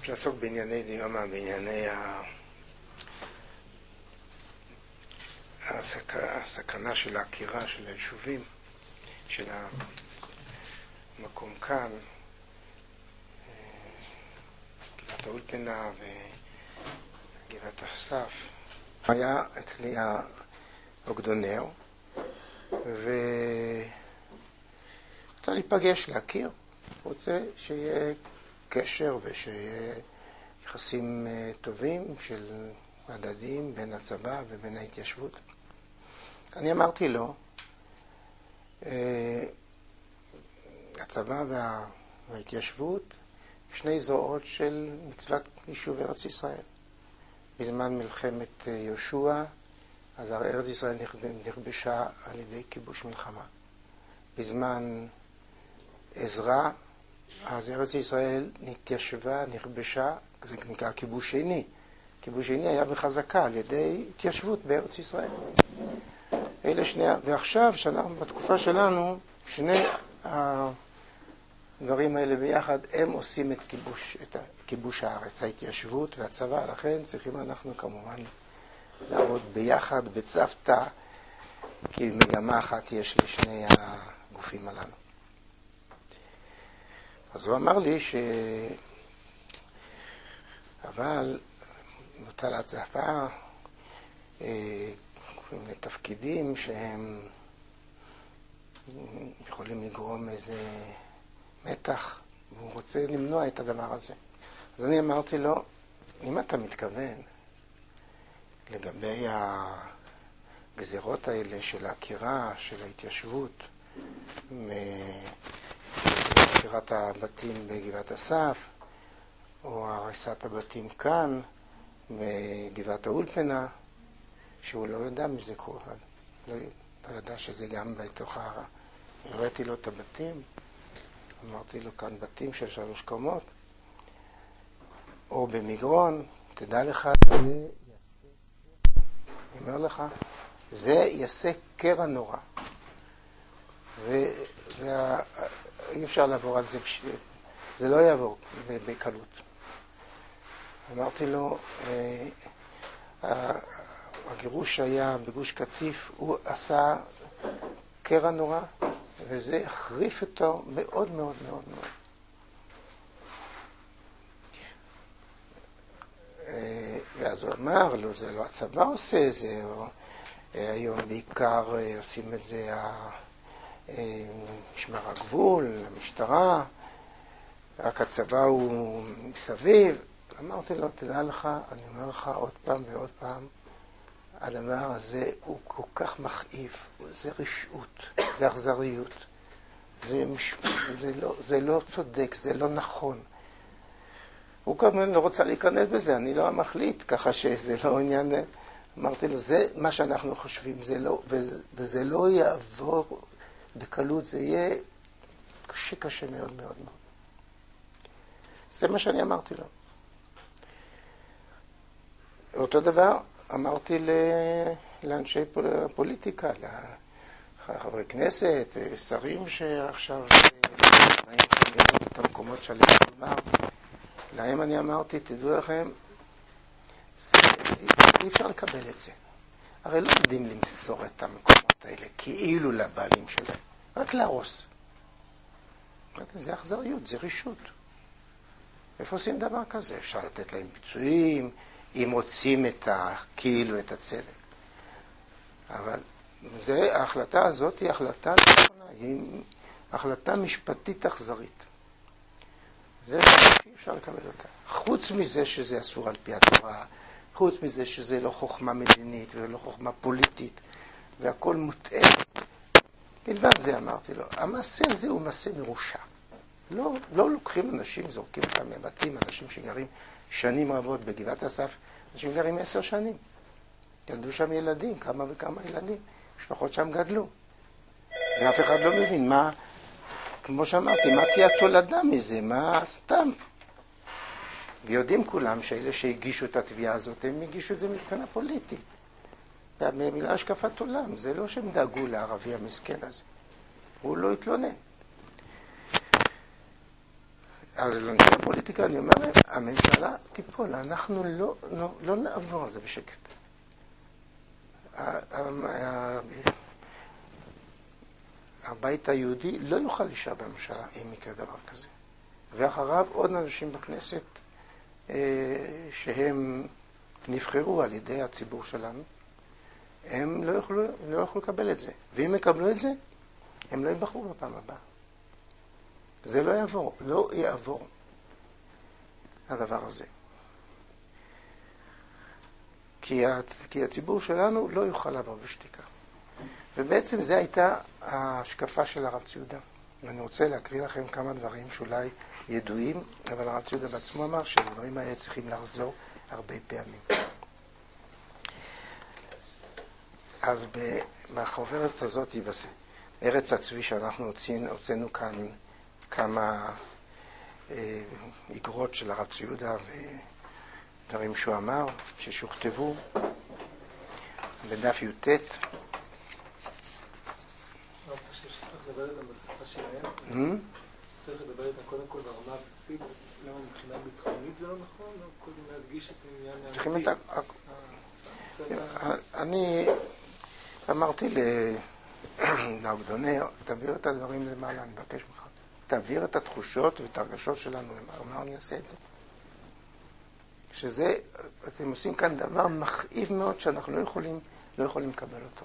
לעסוק בענייני דיומא, בענייני הסכנה של העקירה של היישובים, של המקום כאן, גבעת האולפנה וגבעת אסף. היה אצלי האוגדונר, ורצה להיפגש, להכיר. רוצה שיהיה קשר ושיהיה יחסים טובים של הדדים בין הצבא ובין ההתיישבות. אני אמרתי לו, הצבא וההתיישבות שני זרועות של מצוות יישוב ארץ ישראל. בזמן מלחמת יהושע, אז ארץ ישראל נכבשה על ידי כיבוש מלחמה. בזמן עזרא, אז ארץ ישראל נתיישבה, נכבשה, זה נקרא כיבוש שני. כיבוש שני היה בחזקה על ידי התיישבות בארץ ישראל. אלה שני, ועכשיו, בתקופה שלנו, שני הדברים האלה ביחד, הם עושים את כיבוש הארץ, ההתיישבות והצבא. לכן צריכים אנחנו כמובן לעבוד ביחד, בצוותא, כי מגמה אחת יש לשני הגופים הללו. אז הוא אמר לי אבל מוטל הצפה לתפקידים שהם יכולים לגרום איזה מתח, והוא רוצה למנוע את הדבר הזה. אז אני אמרתי לו, אם אתה מתכוון לגבי הגזירות האלה של העקירה, של ההתיישבות, עקירת הבתים בגבעת אסף, או הריסת הבתים כאן, בגבעת האולפנה, שהוא לא יודע מזה קורה. לא ידע שזה גם בתוך הראיתי לו את הבתים, אמרתי לו כאן בתים של 3 קומות, או במגרון, תדע לך, אני אומר לך, זה יעשה קרע נורא. ואי אפשר לעבור על זה, זה לא יעבור בקלות. אמרתי לו, הגירוש שהיה בגוש קטיף, הוא עשה קרע נורא, וזה החריף אותו מאוד מאוד מאוד מאוד. ואז הוא אמר לו, זה לא הצבא עושה, זה היום בעיקר עושים את זה משמר הגבול, המשטרה, רק הצבא הוא מסביב. אמרתי לו, תדע לך, אני אומר לך עוד פעם ועוד פעם, הדבר הזה הוא כל כך מכאיב, זה רשעות, זה אכזריות, זה לא צודק, זה לא נכון. הוא כמובן לא רוצה להיכנס בזה, אני לא המחליט, ככה שזה לא עניין. אמרתי לו, זה מה שאנחנו חושבים, וזה לא יעבור בקלות, זה יהיה קשה מאוד מאוד מאוד. זה מה שאני אמרתי לו. אותו דבר אמרתי לאנשי פוליטיקה, לחברי כנסת, שרים שעכשיו באים את המקומות שעליהם מדובר. להם אני אמרתי, תדעו לכם, אי אפשר לקבל את זה. הרי לא יודעים למסור את המקומות האלה כאילו לבעלים שלהם, רק להרוס. זה אכזריות, זה רשות. איפה עושים דבר כזה? אפשר לתת להם פיצויים, אם רוצים כאילו את הצדק. אבל ההחלטה הזאת היא החלטה נכונה, היא החלטה משפטית אכזרית. זה שאי אפשר לקבל אותה. חוץ מזה שזה אסור על פי התורה, חוץ מזה שזה לא חוכמה מדינית ולא חוכמה פוליטית, והכל מוטעה. בלבד זה אמרתי לו, המעשה הזה הוא מעשה מרושע. לא לוקחים אנשים, זורקים אותם מבתים, אנשים שגרים שנים רבות בגבעת אסף, אנשים גרים 10 שנים. ילדו שם ילדים, כמה וכמה ילדים. משפחות שם גדלו. ואף אחד לא מבין מה, כמו שאמרתי, מה תהיה התולדה מזה, מה סתם. ויודעים כולם שאלה שהגישו את התביעה הזאת, הם הגישו את זה מבחינה פוליטית. בגלל השקפת עולם, זה לא שהם דאגו לערבי המסכן הזה. הוא לא התלונן. אז לאנשי הפוליטיקה אני אומר להם, הממשלה תיפול, אנחנו לא נעבור על זה בשקט. הבית היהודי לא יוכל להישאר בממשלה אם יקרה דבר כזה. ואחריו עוד אנשים בכנסת שהם נבחרו על ידי הציבור שלנו, הם לא יוכלו לקבל את זה. ואם יקבלו את זה, הם לא ייבחרו בפעם הבאה. זה לא יעבור הדבר הזה. כי הציבור שלנו לא יוכל לעבור בשתיקה. ובעצם זו הייתה ההשקפה של הרב ציודה. ואני רוצה להקריא לכם כמה דברים שאולי ידועים, אבל הרב ציודה בעצמו אמר שהדברים האלה צריכים לחזור הרבה פעמים. אז בחוברת הזאת, ארץ הצבי שאנחנו הוצאנו כאן כמה איגרות של הרב ציודה ודברים שהוא אמר, ששוכתבו בדף י"ט. לדבר איתם בשפה שלהם? צריך לדבר איתם קודם כל ברמה הבסיסית, למה מבחינה ביטחונית זה לא נכון? קודם להדגיש את העניין האמיתי. אני אמרתי לעבדונר, תעביר את הדברים למעלה, אני מבקש ממך. תעביר את התחושות ואת הרגשות שלנו למעלה. מה אני אעשה את זה? שזה, אתם עושים כאן דבר מכאיב מאוד שאנחנו לא יכולים לקבל אותו.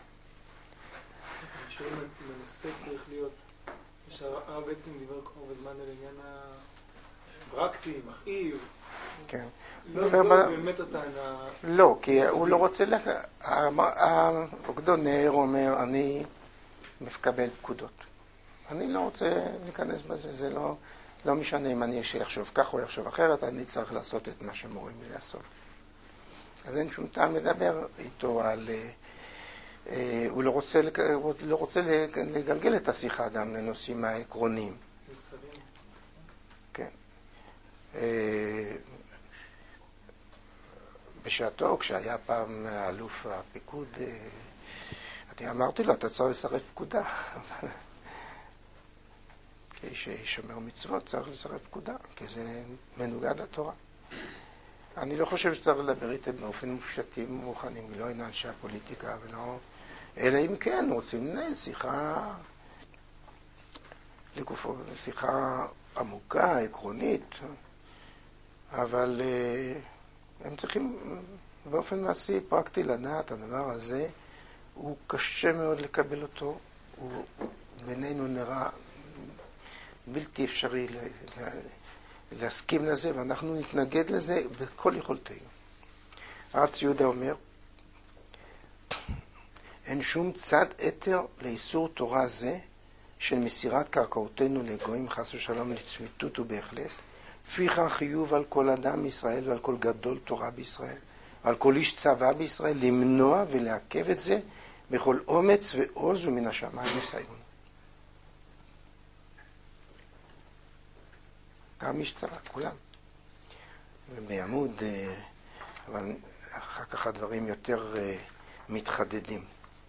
אם הנושא צריך להיות, שהרב בעצם דיבר כל הזמן על עניין הפרקטי, מכאיב. כן. לא זו באמת הטענה. לא, כי הוא לא רוצה, הגדונר אומר, אני מקבל פקודות. אני לא רוצה להיכנס בזה, זה לא משנה אם אני יחשוב כך או יחשוב אחרת, אני צריך לעשות את מה שמורים לי לעשות. אז אין שום טעם לדבר איתו על... הוא לא רוצה לגלגל את השיחה גם לנושאים העקרוניים. כן. בשעתו, כשהיה פעם אלוף הפיקוד, אני אמרתי לו, אתה צריך לסרב פקודה. כששומר מצוות צריך לסרב פקודה, כי זה מנוגד לתורה. אני לא חושב שצריך לדבר איתם באופן מופשטים ומוכנים, לא עם אנשי הפוליטיקה ולא... אלא אם כן רוצים לנהל שיחה לגופו, שיחה עמוקה, עקרונית, אבל הם צריכים באופן מעשי, פרקטי לדעת, הדבר הזה הוא קשה מאוד לקבל אותו, הוא בינינו נראה בלתי אפשרי להסכים לזה, ואנחנו נתנגד לזה בכל יכולתנו. הרב ציודה אומר, אין שום צד אתר לאיסור תורה זה של מסירת קרקעותינו לגויים חס ושלום לצמיתות ובהחלט. פיכך חיוב על כל אדם בישראל ועל כל גדול תורה בישראל ועל כל איש צבא בישראל למנוע ולעכב את זה בכל אומץ ועוז ומן השמיים יסייעון. גם איש צבא, כולם. ובעמוד, אבל אחר כך הדברים יותר מתחדדים.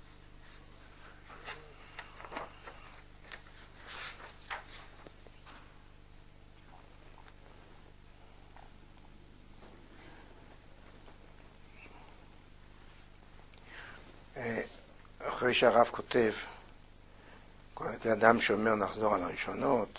אחרי שהרב כותב, כאדם שאומר נחזור על הראשונות,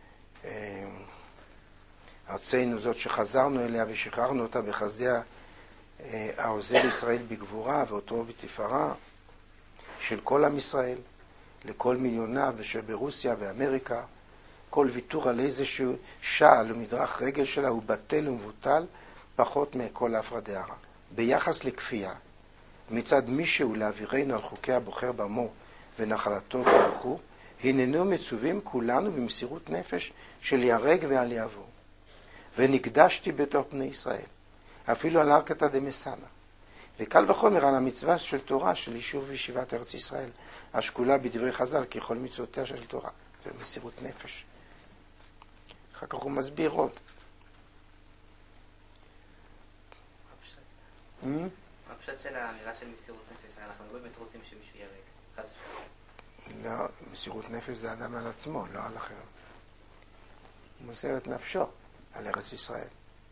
ארצנו זאת שחזרנו אליה ושחררנו אותה בחסדיה העוזר ישראל בגבורה ואותו בתפארה של כל עם ישראל, לכל מיליוניו אשר ברוסיה ואמריקה, כל ויתור על איזשהו שעל ומדרך רגל שלה הוא בטל ומבוטל פחות מכל הפרעה דארעא. ביחס לכפייה, מצד מישהו להעבירנו על חוקי הבוחר במו ונחלתו ברוך הוא, הננו מצווים כולנו במסירות נפש של יהרג ועל יעבור. ונקדשתי בתוך בני ישראל, אפילו על ערכתא דמסאנא. וקל וחומר על המצווה של תורה של יישוב וישיבת ארץ ישראל, השקולה בדברי חז"ל ככל מצוותיה של תורה, ומסירות נפש. אחר כך הוא מסביר עוד. הפשט של האמירה של מסירות נפש, אנחנו לא באמת רוצים שמישהו ירק, חס ושלום. לא, מסירות נפש זה אדם על עצמו, לא על אחר. הוא מוסר את נפשו על ארץ ישראל.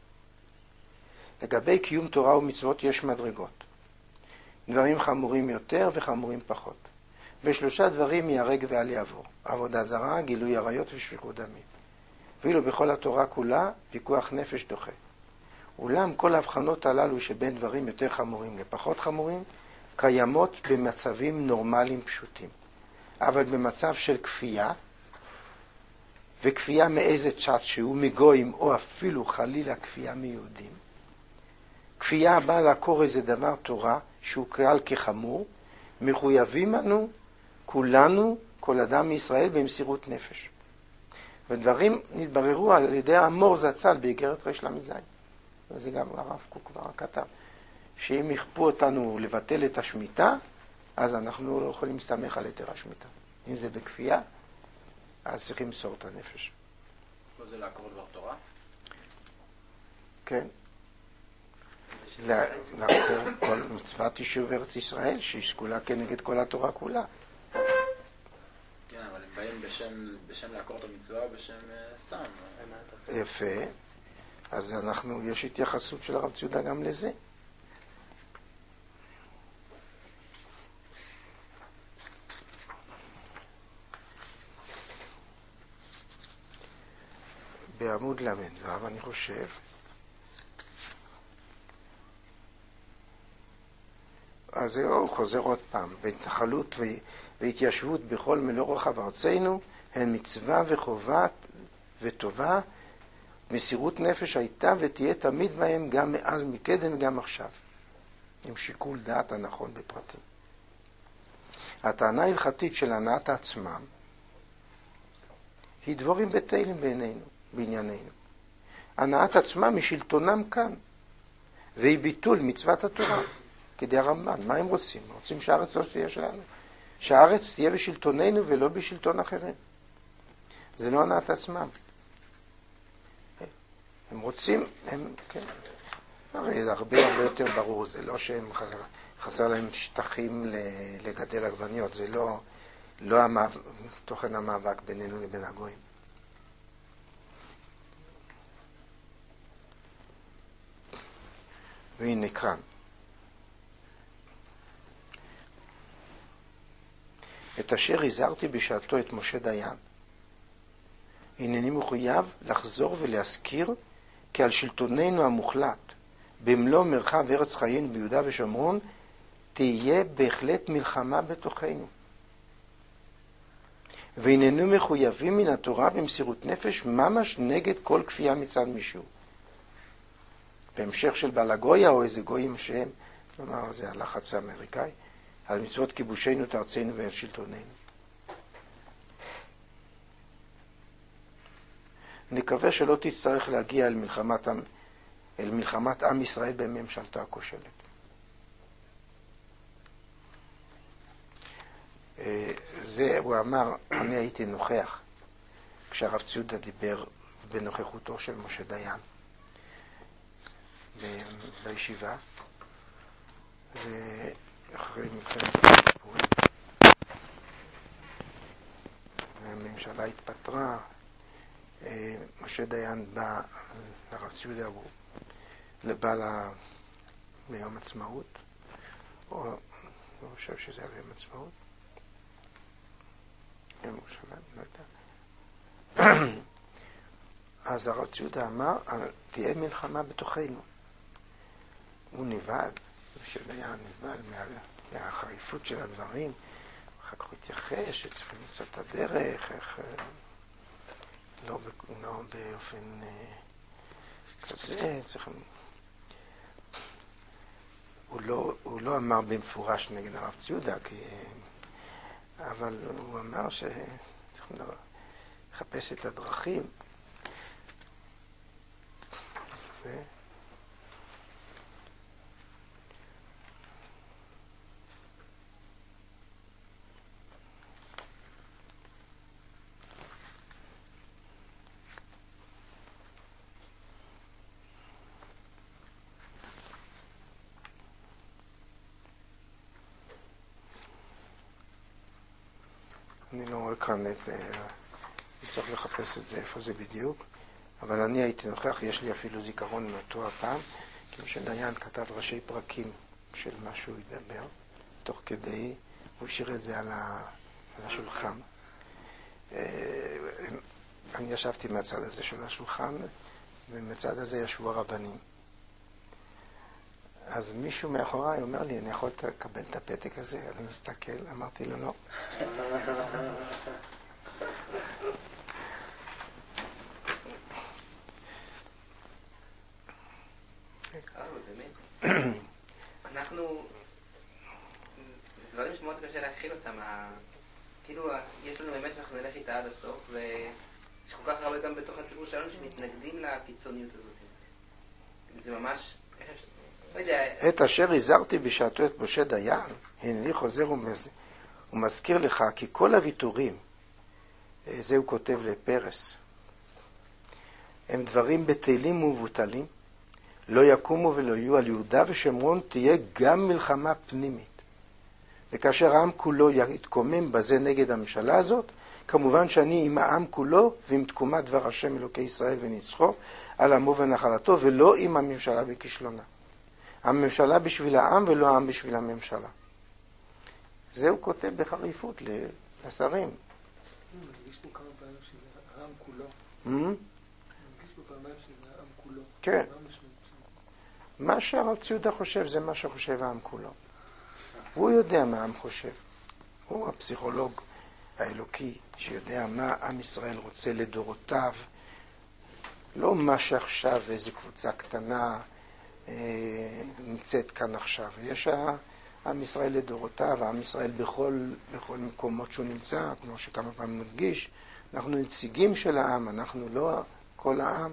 לגבי קיום תורה ומצוות יש מדרגות. דברים חמורים יותר וחמורים פחות. בשלושה דברים ייהרג ואל יעבור: עבודה זרה, גילוי עריות ושפיכות דמים. ואילו בכל התורה כולה פיקוח נפש דוחה. אולם כל ההבחנות הללו שבין דברים יותר חמורים לפחות חמורים קיימות במצבים נורמליים פשוטים. אבל במצב של כפייה, וכפייה מאיזה צד שהוא, מגויים או אפילו חלילה כפייה מיהודים, כפייה הבאה לעקור איזה דבר תורה שהוא קהל כחמור, מחויבים אנו כולנו, כל אדם מישראל, במסירות נפש. ודברים נתבררו על ידי האמור זצ"ל באיגרת רש ל"ז. וזה גם הרב קוק כבר כתב, שאם יכפו אותנו לבטל את השמיטה, אז אנחנו לא יכולים להסתמך על היתר השמיטה. אם זה בכפייה, אז צריכים למסור את הנפש. מה זה לעקור דבר תורה? כן. לעקור כל מצוות יישוב ארץ ישראל, שהיא שקולה כנגד כל התורה כולה. כן, אבל הם באים בשם לעקור את המצווה או בשם סתם. יפה. אז יש התייחסות של הרב ציודה גם לזה. בעמוד ל"ו אני חושב, אז זהו, חוזר עוד פעם, בהתנחלות והתיישבות בכל מלוא רחב ארצנו, הן מצווה וחובה וטובה, מסירות נפש הייתה ותהיה תמיד בהם, גם מאז מקדם וגם עכשיו, עם שיקול דעת הנכון בפרטים. הטענה ההלכתית של הנעת עצמם היא דבורים בטלים בענייננו. הנעת עצמם משלטונם כאן, והיא ביטול מצוות התורה. כדי הרמב"ן, מה הם רוצים? רוצים שהארץ לא תהיה שלנו. שהארץ תהיה בשלטוננו ולא בשלטון אחרים. זה לא הנעת עצמם. הם רוצים, כן. הרי זה הרבה יותר ברור, זה לא שהם חסר להם שטחים לגדל עגבניות, זה לא תוכן המאבק בינינו לבין הגויים. והנה כאן. את אשר הזהרתי בשעתו את משה דיין. הנני מחויב לחזור ולהזכיר כי על שלטוננו המוחלט במלוא מרחב ארץ חיינו ביהודה ושומרון תהיה בהחלט מלחמה בתוכנו. והננו מחויבים מן התורה במסירות נפש ממש נגד כל כפייה מצד מישהו. בהמשך של בלגויה או איזה גויים שהם, כלומר זה הלחץ האמריקאי, על מצוות כיבושנו את ארצנו ואת שלטוננו. נקווה שלא תצטרך להגיע אל מלחמת עם ישראל בממשלתו הכושלת. זה הוא אמר, אני הייתי נוכח כשהרב ציודה דיבר בנוכחותו של משה דיין בישיבה. זה אחרי מלחמת כיפורים. והממשלה התפטרה. משה דיין בא לרב ציודה, הוא בא ליום עצמאות, או אני חושב שזה היה ביום עצמאות, יום ירושלים, לא יודע. אז הרב ציודה אמר, תהיה מלחמה בתוכנו. הוא נבהל, משה דיין נבהל מהחריפות של הדברים, אחר כך הוא התייחס שצריכים למצוא את הדרך, איך לא באופן כזה, צריכים... הוא לא אמר במפורש נגד הרב ציודה, אבל הוא אמר שצריכים לחפש את הדרכים. אני לא רואה כאן צריך לחפש את זה, איפה זה בדיוק. אבל אני הייתי נוכח, יש לי אפילו זיכרון מאותו הפעם, כי משה דיין כתב ראשי פרקים של מה שהוא ידבר, תוך כדי, הוא השאיר את זה על השולחן. אני ישבתי מהצד הזה של השולחן, ומצד הזה ישבו הרבנים. אז מישהו מאחוריי אומר לי, אני יכול לקבל את הפתק הזה? אני מסתכל, אמרתי לו לא. אנחנו, זה דברים שמאוד קשה להכיל אותם, כאילו יש לנו באמת שאנחנו נלך איתה עד הסוף, ויש כל כך הרבה גם בתוך הציבור שלנו שמתנגדים לקיצוניות הזאת. זה ממש, לא יודע. את אשר הזהרתי בשעתו את משה דיין, הנני חוזר ומזכיר לך, כי כל הוויתורים, זה הוא כותב לפרס, הם דברים בטלים ומבוטלים, לא יקומו ולא יהיו. על יהודה ושומרון תהיה גם מלחמה פנימית. וכאשר העם כולו יתקומם בזה נגד הממשלה הזאת, כמובן שאני עם העם כולו ועם תקומת דבר השם אלוקי ישראל ונצחו על עמו ונחלתו, ולא עם הממשלה בכישלונה. הממשלה בשביל העם ולא העם בשביל הממשלה. זה הוא כותב בחריפות לשרים. מרגיש פה כמה פעמים שזה העם כולו. מרגיש פה פעמים שזה העם כולו. כן. מה שהרב ציודה חושב זה מה שחושב העם כולו. והוא יודע מה העם חושב. הוא הפסיכולוג האלוקי שיודע מה עם ישראל רוצה לדורותיו. לא מה שעכשיו איזו קבוצה קטנה נמצאת כאן עכשיו. יש עם ישראל לדורותיו, עם ישראל בכל מקומות שהוא נמצא, כמו שכמה פעמים נדגיש. אנחנו נציגים של העם, אנחנו לא כל העם.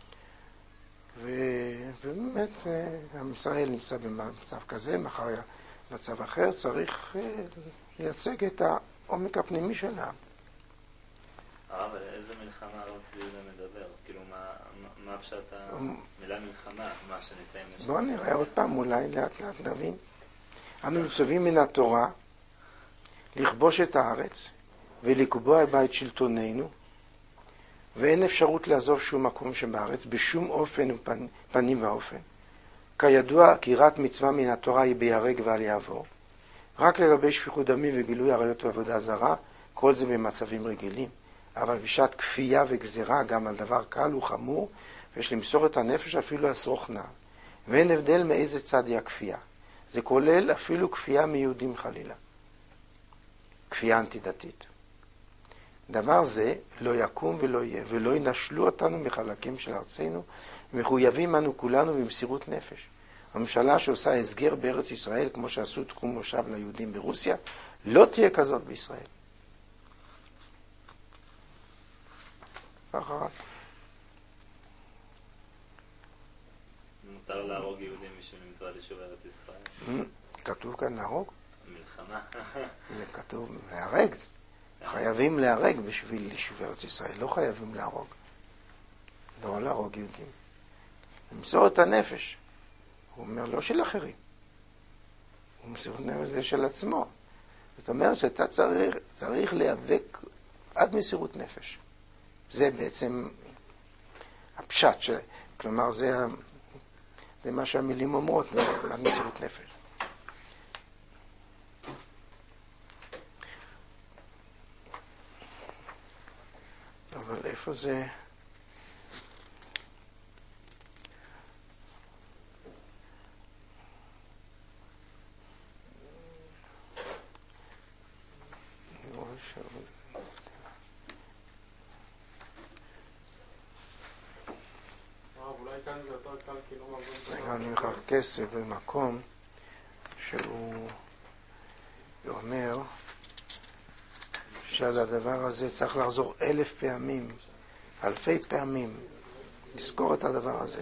ובאמת, עם ישראל נמצא במצב כזה, מחר מצב אחר, צריך לייצג את העומק הפנימי של העם. אבל איזה מלחמה הרב ציודה מדבר? כאילו, מה פשט המילה מלחמה? מה שניתן לשם? בואו נראה עוד פעם, אולי לאט לאט נבין. אנו מצווים מן התורה לכבוש את הארץ ולקבוע בית שלטוננו, ואין אפשרות לעזוב שום מקום שבארץ, בשום אופן ופנים ואופן. כידוע, קירת מצווה מן התורה היא ביהרג ואל יעבור. רק לגבי שפיכות דמים וגילוי עריות ועבודה זרה, כל זה במצבים רגילים. אבל בשעת כפייה וגזירה, גם על דבר קל וחמור, ויש למסור את הנפש אפילו אסרוך נעל. ואין הבדל מאיזה צד היא הכפייה. זה כולל אפילו כפייה מיהודים חלילה. כפייה אנטי-דתית. דבר זה לא יקום ולא יהיה, ולא ינשלו אותנו מחלקים של ארצנו, מחויבים אנו כולנו במסירות נפש. הממשלה שעושה הסגר בארץ ישראל, כמו שעשו תחום מושב ליהודים ברוסיה, לא תהיה כזאת בישראל. ככה. מותר להרוג יהודים בשביל מצוות יישוב ארץ ישראל? כתוב כאן להרוג? מלחמה. כתוב להרג. חייבים להרג בשביל יישוב ארץ ישראל, לא חייבים להרוג. לא להרוג יהודים. למסור את הנפש. הוא אומר לא של אחרים. הוא מסור את הנפש זה של עצמו. זאת אומרת שאתה צריך להיאבק עד מסירות נפש. זה בעצם הפשט, כלומר זה מה שהמילים אומרות, עד מסירות נפש. אבל איפה זה? אני מחפש במקום שהוא אומר שעל הדבר הזה צריך לחזור 1000 פעמים, אלפי פעמים, לזכור את הדבר הזה.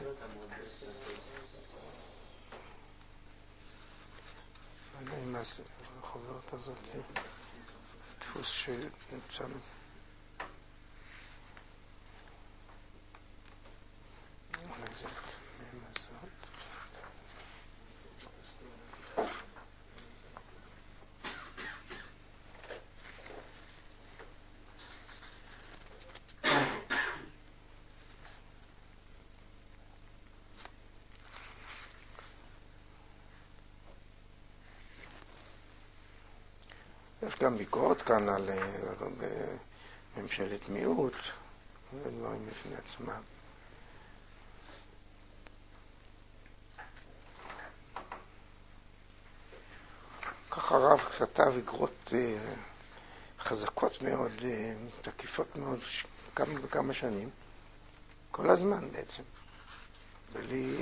אני יודע אם החוברת הזאת דפוס שנמצא יש גם ביקורת כאן על ממשלת מיעוט, דברים בפני עצמם. ככה הרב כתב אגרות חזקות מאוד, תקיפות מאוד, כמה שנים, כל הזמן בעצם, בלי...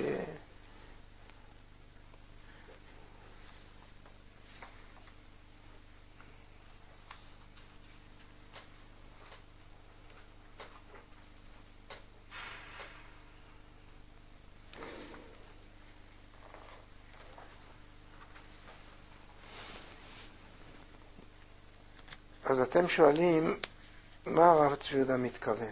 אז אתם שואלים, מה הרב צבי יהודה מתכוון?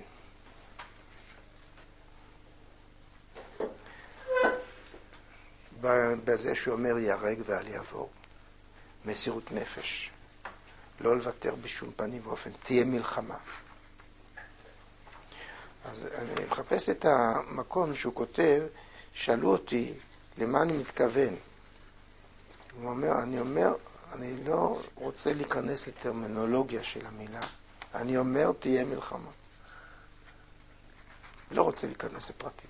בזה שהוא אומר יהרג ואל יעבור. מסירות נפש. לא לוותר בשום פנים ואופן. תהיה מלחמה. אז אני מחפש את המקום שהוא כותב, שאלו אותי למה אני מתכוון. הוא אומר, אני לא רוצה להיכנס לטרמינולוגיה של המילה. אני אומר, תהיה מלחמה. לא רוצה להיכנס לפרטים.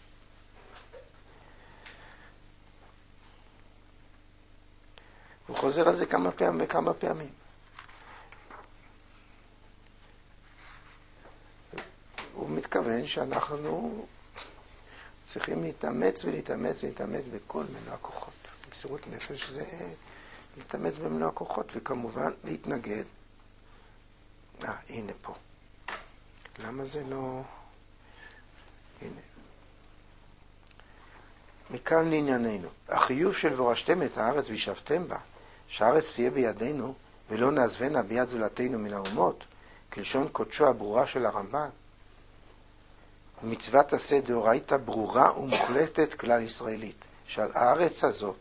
הוא חוזר על זה כמה פעמים. הוא מתכוון שאנחנו צריכים להתאמץ בכל מלוא הכוחות. מסירות נפש זה להתאמץ במלוא הכוחות, וכמובן להתנגד. הנה פה. למה זה לא... הנה. מכאן לענייננו. החיוב של ורשתם את הארץ וישבתם בה, שהארץ תהיה בידינו, ולא נעזבנה ביד זולתנו מן האומות, כלשון קודשו הברורה של הרמב"ן. מצוות עשה דאורייתא ברורה ומוחלטת כלל ישראלית, שעל הארץ הזאת,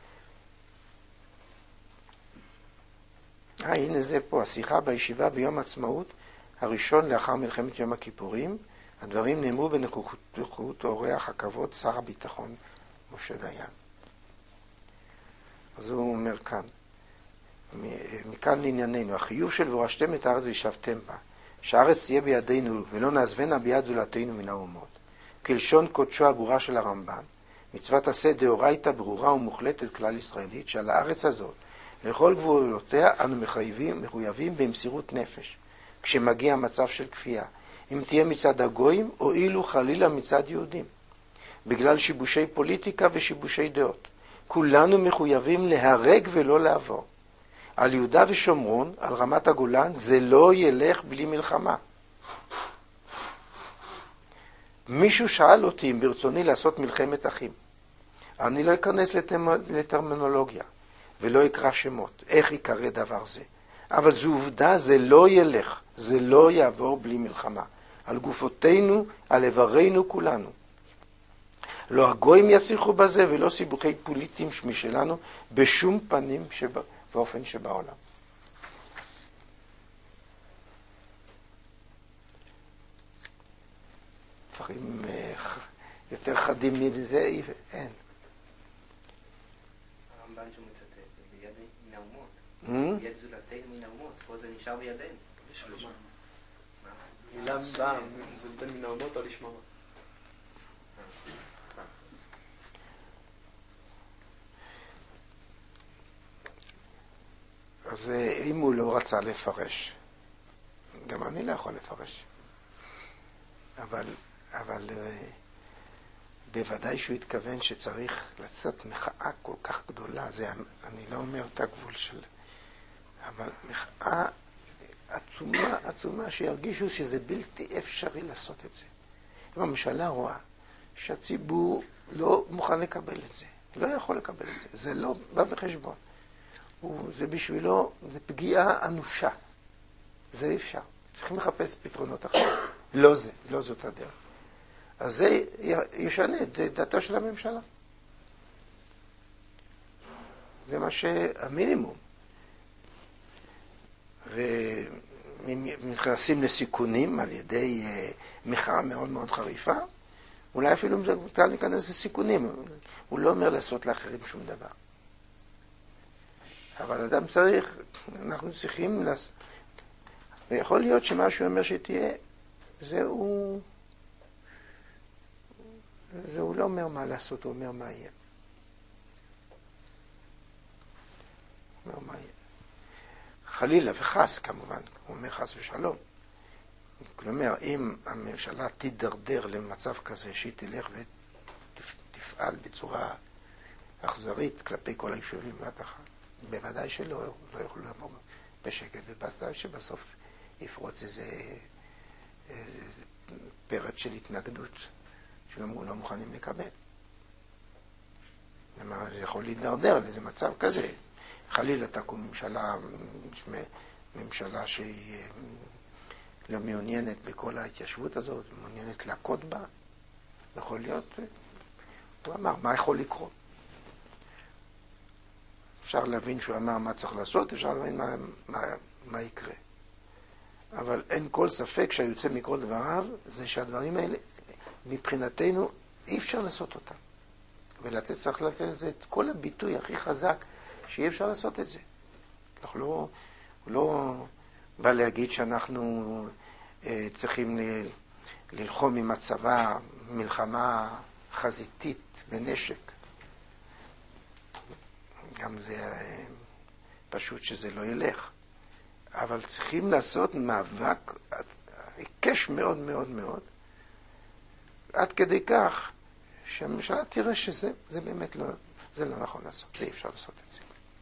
הנה זה פה, השיחה בישיבה ביום עצמאות, הראשון לאחר מלחמת יום הכיפורים, הדברים נאמרו בנוכחות אורח הכבוד, שר הביטחון, משה דיין. אז הוא אומר כאן, מכאן לענייננו, החיוב של ורשתם את הארץ וישבתם בה, שהארץ תהיה בידינו ולא נעזבנה ביד זולתנו מן האומות. כלשון קודשו הברורה של הרמב"ן, מצוות עשה דאורייתא ברורה ומוחלטת כלל ישראלית, שעל הארץ הזאת, לכל גבולותיה אנו מחויבים במסירות נפש, כשמגיע מצב של כפייה, אם תהיה מצד הגויים או אילו חלילה מצד יהודים, בגלל שיבושי פוליטיקה ושיבושי דעות. כולנו מחויבים להרג ולא לעבור. על יהודה ושומרון, על רמת הגולן, זה לא ילך בלי מלחמה. מישהו שאל אותי אם ברצוני לעשות מלחמת אחים. אני לא אכנס לטרמינולוגיה ולא אקרא שמות. איך יקרא דבר זה? אבל זו עובדה, זה לא ילך, זה לא יעבור בלי מלחמה. על גופותינו, על איברינו כולנו. לא הגויים יצליחו בזה ולא סיבוכי פוליטיים משלנו בשום פנים ואופן שבעולם. דברים יותר חדים מזה אין. הרמב"ן שהוא מצטט, ביד מן האומות. ביד זולתנו מן האומות. פה זה נשאר בידינו. מילה באה, זולתנו מן האומות או לשמוע. אז אם הוא לא רצה לפרש, גם אני לא יכול לפרש. אבל בוודאי שהוא התכוון שצריך לעשות מחאה כל כך גדולה. זה, אני לא אומר את הגבול של... אבל מחאה עצומה שירגישו שזה בלתי אפשרי לעשות את זה. אם הממשלה רואה שהציבור לא מוכן לקבל את זה, לא יכול לקבל את זה, זה לא בא בחשבון. זה בשבילו, זה פגיעה אנושה. זה אי אפשר. צריכים לחפש פתרונות אחרים. לא זאת הדרך. אז זה ישנה את דעתו של הממשלה. זה מה שהמינימום. ומכנסים לסיכונים על ידי מחאה מאוד מאוד חריפה, אולי אפילו מותר להיכנס לסיכונים. הוא לא אומר לעשות לאחרים שום דבר. אבל אדם צריך אנחנו צריכים ויכול להיות שמה שהוא אומר שתהיה, הוא לא אומר מה לעשות, הוא אומר מה יהיה. הוא אומר מה יהיה. חלילה וחס כמובן, הוא אומר חס ושלום. כלומר, אם הממשלה תידרדר למצב כזה שהיא תלך ותפעל בצורה אכזרית כלפי כל היישובים ואת אחת, בוודאי שלא יוכלו לעבור בשקט, ובסדר שבסוף יפרוץ איזה פרץ של התנגדות שלא לא מוכנים לקבל. זה יכול להידרדר לאיזה מצב כזה. חלילה תקום ממשלה שהיא לא מעוניינת בכל ההתיישבות הזאת, מעוניינת להכות בה. יכול להיות, הוא אמר, מה יכול לקרות? אפשר להבין שהוא אמר מה צריך לעשות, אפשר להבין מה יקרה. אבל אין כל ספק שהיוצא מכל דבריו, זה שהדברים האלה, מבחינתנו, אי אפשר לעשות אותם. צריך לתת לזה את כל הביטוי הכי חזק, שאי אפשר לעשות את זה. הוא לא בא להגיד שאנחנו צריכים ללחום עם הצבא, מלחמה חזיתית בנשק. גם זה פשוט שזה לא ילך. אבל צריכים לעשות מאבק עיקש מאוד מאוד מאוד, עד כדי כך שהממשלה תראה שזה באמת לא נכון לעשות. זה אי אפשר לעשות את זה.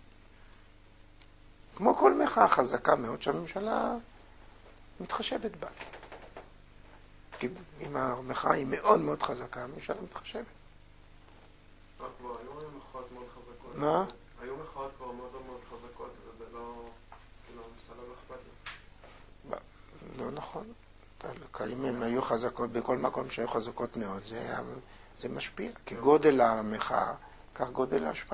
כמו כל מחאה חזקה מאוד שהממשלה מתחשבת בה. כי אם המחאה היא מאוד מאוד חזקה, הממשלה מתחשבת. כבר היו מחאות מאוד חזקות. מה? היו מחאות כבר מאוד מאוד חזקות, וזה לא... כאילו, הממשלה לא אכפת לה. לא נכון. אם הם היו חזקות, בכל מקום שהיו חזקות מאוד, זה משפיע. כי גודל המחאה, כך גודל ההשפעה.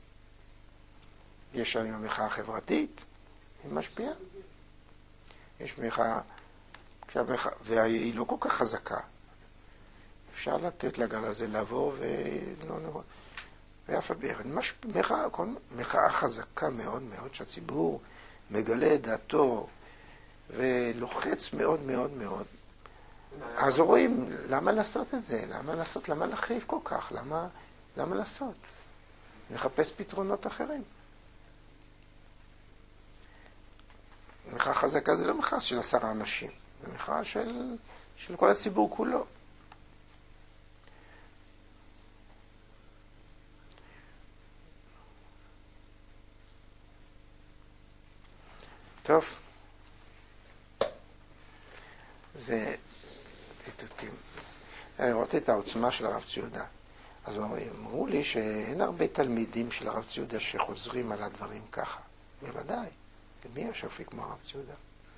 יש היום מחאה חברתית, היא משפיעה. יש מחאה, והיא לא כל כך חזקה. אפשר לתת לגל הזה לעבור ולא נורא. ואף על ביחד. מחאה חזקה מאוד מאוד, שהציבור מגלה את דעתו ולוחץ מאוד מאוד מאוד. אז רואים, למה לעשות את זה? למה להחריף כל כך? למה לעשות? נחפש פתרונות אחרים. מחאה חזקה זה לא מחאה של 10 אנשים, זה מחאה של כל הציבור כולו. טוב, זה ציטוטים. לראות את העוצמה של הרב ציודה. אז אמרו לי שאין הרבה תלמידים של הרב ציודה שחוזרים על הדברים ככה. בוודאי. מי השופי כמו הרב ציודה?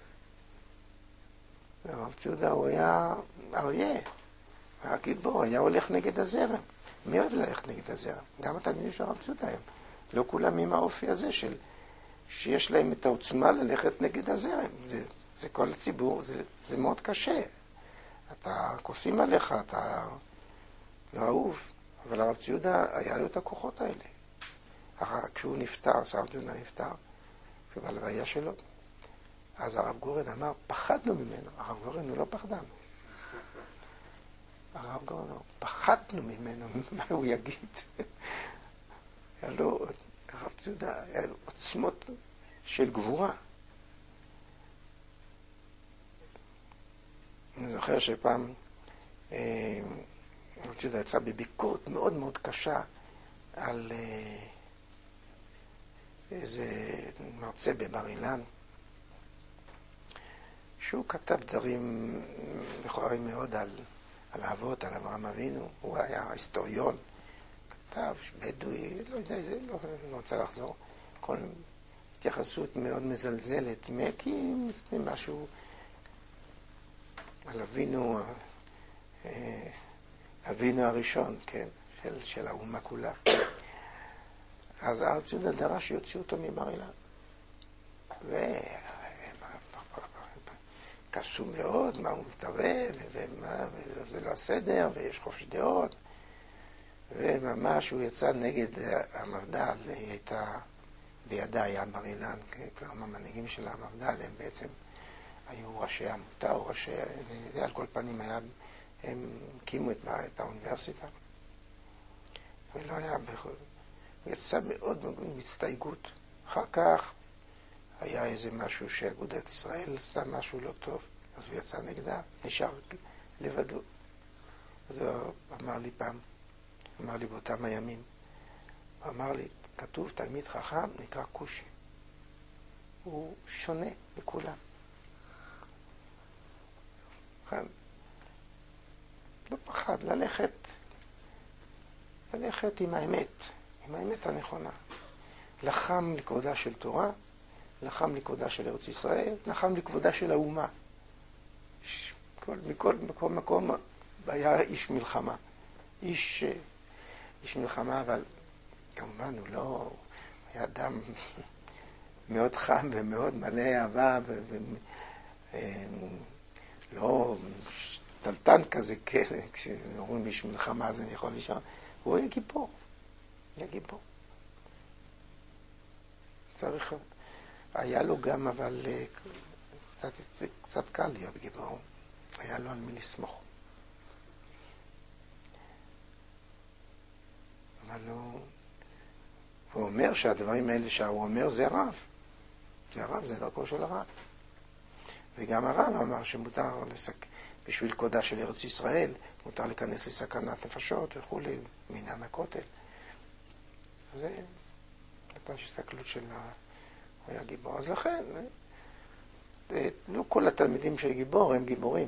הרב ציודה הוא היה אריה. היה גיבור, היה הולך נגד הזרם. מי אוהב ללכת נגד הזרם? גם התלמידים של הרב ציודה הם. לא כולם עם האופי הזה שיש להם את העוצמה ללכת נגד הזרם. זה כל הציבור, זה מאוד קשה. אתה כוסים עליך, אתה לא אהוב. אבל הרב ציודה היה לו את הכוחות האלה. כשהוא נפטר, כשהרב ציודה נפטר, ובהלוויה שלו, אז הרב גורן אמר, פחדנו ממנו. הרב גורן הוא לא פחדן. הרב גורן אמר, פחדנו ממנו, מה הוא יגיד? היה לו, הרב ציודה, היה לו עוצמות של גבורה. אני זוכר שפעם הרב ציודה יצא בביקורת מאוד מאוד קשה על איזה מרצה בבר אילן, שהוא כתב דברים מכוערים מאוד על האבות, על אברהם אבינו. הוא היה היסטוריון, כתב בדואי, לא יודע, לא רוצה לחזור, כל התייחסות מאוד מזלזלת, כי משהו על אבינו הראשון, כן, של האומה כולה. אז הרב ציודה דרש שיוציאו אותו מבר אילן. וכעסו מאוד, מה הוא מתערב, וזה לא הסדר, ויש חופש דעות. וממש הוא יצא נגד המפד"ל, היא הייתה בידה היה בר אילן, כלומר המנהיגים של המפד"ל הם בעצם היו ראשי העמותה או ראשי, על כל פנים הם הקימו את האוניברסיטה. ולא היה בכל, הוא יצא מאוד בהצטייגות. אחר כך היה איזה משהו שאגודת ישראל עשתה משהו לא טוב, אז הוא יצא נגדה, נשאר לבדו. אז הוא אמר לי פעם, אמר לי באותם הימים, הוא אמר לי, כתוב תלמיד חכם נקרא כושי. הוא שונה מכולם. לא פחד ללכת עם האמת הנכונה. לחם לכבודה של תורה, לחם לכבודה של ארץ ישראל, לחם לכבודה של האומה. מכל מקום היה איש מלחמה. איש מלחמה, אבל כמובן הוא לא היה אדם מאוד חם ומאוד מלא אהבה ולא טלטן כזה, כן, כשאומרים איש מלחמה אז אני יכול לשאול, הוא היה גיבור, צריך, היה לו גם, אבל קצת קל להיות גיבור, היה לו על מי לסמוך. אבל הוא אומר שהדברים האלה שהוא אומר זה הרב, זה דרכו של הרב. וגם הרב אמר שמותר בשביל קודה של ארץ ישראל, מותר להיכנס לסכנת נפשות וכו', מעניין הכותל. זה הייתה הסתכלות של הוא היה גיבור. אז לכן, לא כל התלמידים של גיבור הם גיבורים.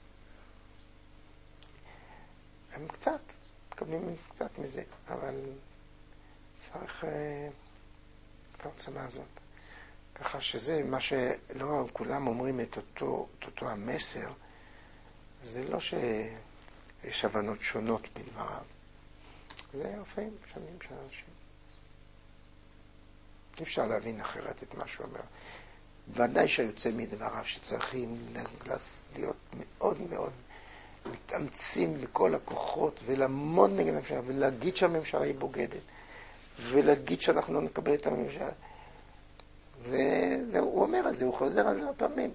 הם קצת, מקבלים קצת מזה, אבל צריך את העוצמה הזאת. ככה שזה מה שלא כולם אומרים את אותו המסר, זה לא שיש הבנות שונות בדבריו. זה לפעמים שונים של אנשים. אי אפשר להבין אחרת את מה שהוא אומר. ודאי שיוצא מדבריו שצריכים להיות מאוד מאוד מתאמצים בכל הכוחות ולעמוד נגד הממשלה ולהגיד שהממשלה היא בוגדת ולהגיד שאנחנו לא נקבל את הממשלה. הוא אומר את זה, הוא חוזר על זה הפעמים.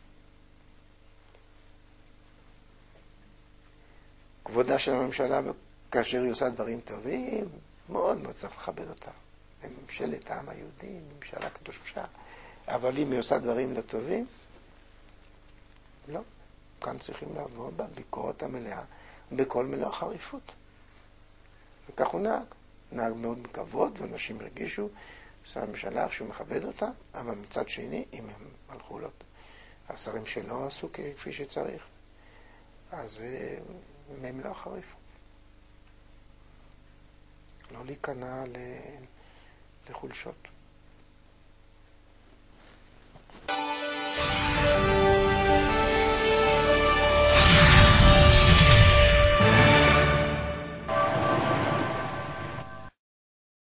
כבודה של הממשלה כאשר היא עושה דברים טובים, מאוד מאוד צריך לכבד אותה. ממשלת העם היהודי, ממשלה קדושה. אבל אם היא עושה דברים לא טובים, לא. כאן צריכים לעבור בביקורת המלאה, בכל מלוא החריפות. וכך הוא נהג מאוד בכבוד, ואנשים הרגישו, שר הממשלה שהוא מכבד אותה, אבל מצד שני, אם הם הלכו לו, השרים שלא עשו כפי שצריך, אז הם לא החריפות. לא להיכנע לחולשות.